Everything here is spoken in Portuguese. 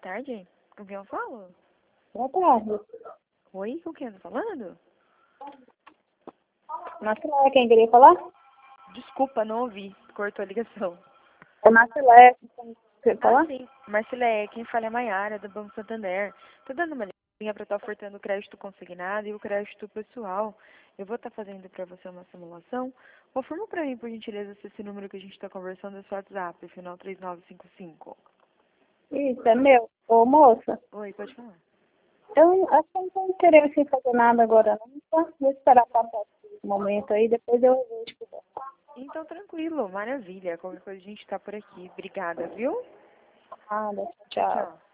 tarde. Com quem eu falo? Boa tarde. Oi, com quem eu tô falando? Marcelé, quem queria falar? Desculpa, não ouvi. Cortou a ligação. É Marcelé, quem queria falar? Ah, sim. Marcilé, quem fala é a Maiara, do Banco Santander. Tô dando uma linha para estar ofertando o crédito consignado e o crédito pessoal. Eu vou estar fazendo para você uma simulação. Confirma para mim, por gentileza, se esse número que a gente está conversando é seu WhatsApp, final 3955. Isso, é meu. Ô, moça, Oi, pode falar. eu acho que eu não tenho interesse em fazer nada agora não, tá? Vou esperar passar esse momento aí, depois eu vejo. Então, tranquilo, maravilha. Qualquer coisa a gente tá por aqui. Obrigada, viu? Nada, Tchau, tchau. tchau.